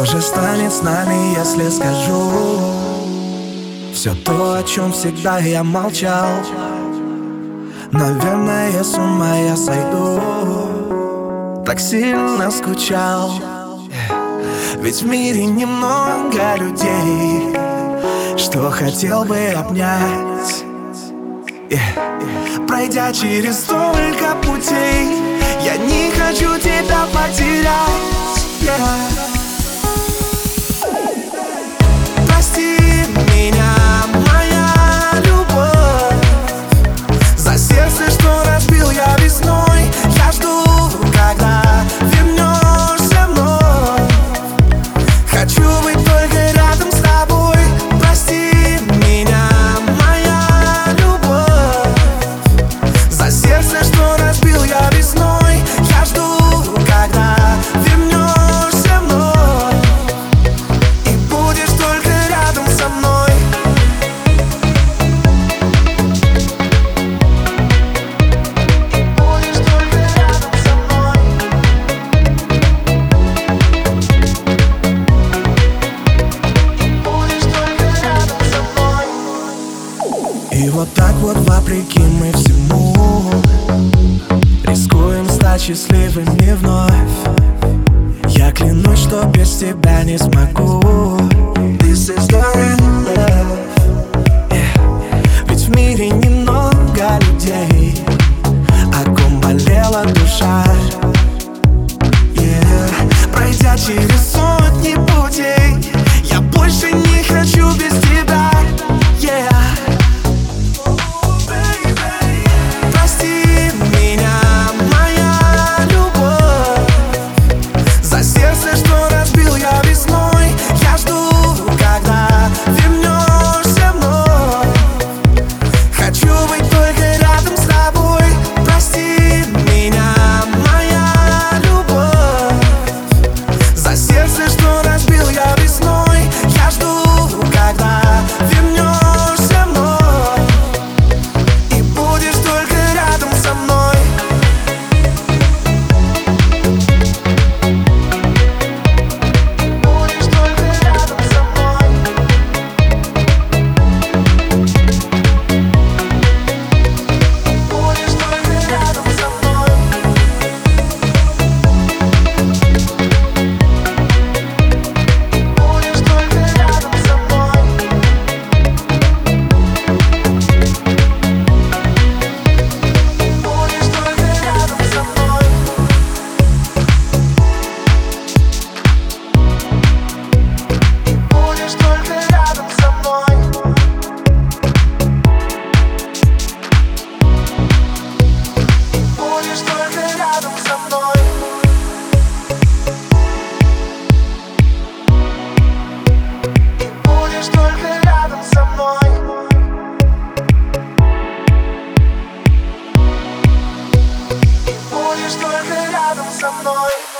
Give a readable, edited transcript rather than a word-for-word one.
Что же станет с нами, если скажу все то, о чем всегда я молчал? Наверное, с ума я сойду. Так сильно скучал. Ведь в мире немного людей, что хотел бы обнять. Пройдя через столько путей, я не хочу тебя потерять. Прости меня, моя любовь, за сердце, что разбил я весной. Я жду, когда вернешься вновь. Хочу быть только рядом с тобой. Прости меня, моя любовь, за сердце, что разбил я весной. Я жду, когда вернешься вновь, и будешь только рядом со мной. И будешь только рядом со мной. И будешь только рядом со мной. И вот так вот, вопреки мы всему, рискуем стать счастливыми вновь. Я клянусь, что без тебя не смогу. This is the real love. Ведь в мире немного людей, о ком болела душа. Пройдя через сотни путей, я больше не хочу без тебя. Прости меня, моя любовь, за сердце, что разбил я весной. Я жду, когда вернешься вновь. Хочу быть только рядом с тобой. Прости меня, моя любовь, за сердце, что разбил я весной. Я жду, когда вернешься вновь, и будешь только рядом со мной. Будешь только рядом со мной. Будешь только рядом со мной. Будешь только рядом со мной. Будешь только рядом со мной. Будешь только рядом со мной. Будешь только рядом со мной. Будешь только рядом со мной. Будешь только рядом со мной.